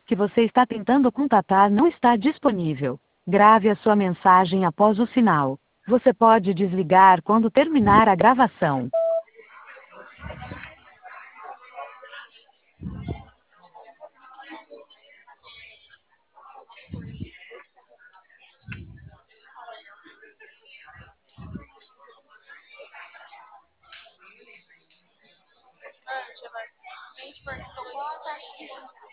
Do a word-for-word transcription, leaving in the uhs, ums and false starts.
que você está tentando contatar não está disponível. Grave a sua mensagem após o sinal. Você pode desligar quando terminar a gravação. Gente, perguntou boa tarde.